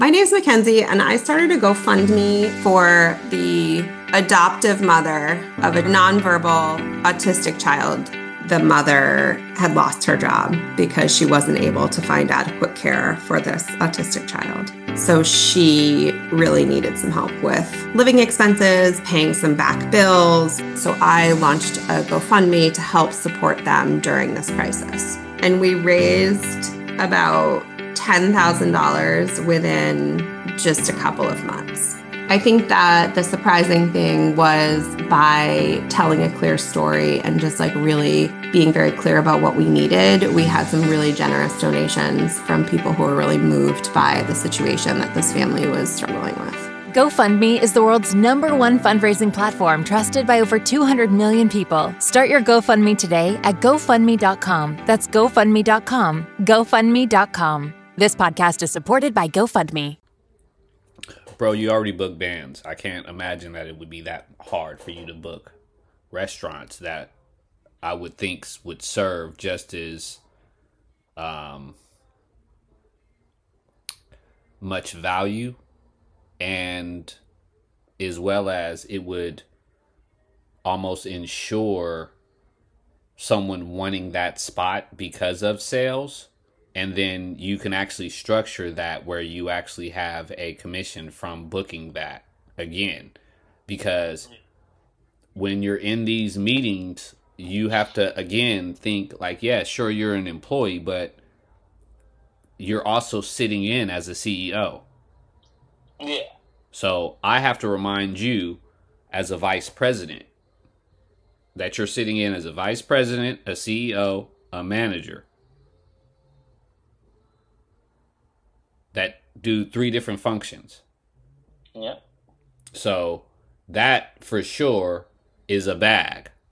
My name's Mackenzie, and I started a GoFundMe for the adoptive mother of a nonverbal autistic child. The mother had lost her job because she wasn't able to find adequate care for this autistic child. So she really needed some help with living expenses, paying some back bills. So I launched a GoFundMe to help support them during this crisis. And we raised about $10,000 within just a couple of months. I think that the surprising thing was by telling a clear story and just really being very clear about what we needed, we had some really generous donations from people who were really moved by the situation that this family was struggling with. GoFundMe is the world's #1 fundraising platform trusted by over 200 million people. Start your GoFundMe today at GoFundMe.com. That's GoFundMe.com. GoFundMe.com. This podcast is supported by GoFundMe. Bro, you already booked bands. I can't imagine that it would be that hard for you to book restaurants that I would think would serve just as much value, and as well as it would almost ensure someone wanting that spot because of sales. And then you can actually structure that where you actually have a commission from booking that again. Because when you're in these meetings, you have to, again, think yeah, sure, you're an employee, but you're also sitting in as a CEO. Yeah. So I have to remind you as a vice president that you're sitting in as a vice president, a CEO, a manager, that do 3 different functions. Yeah. So that for sure is a bag.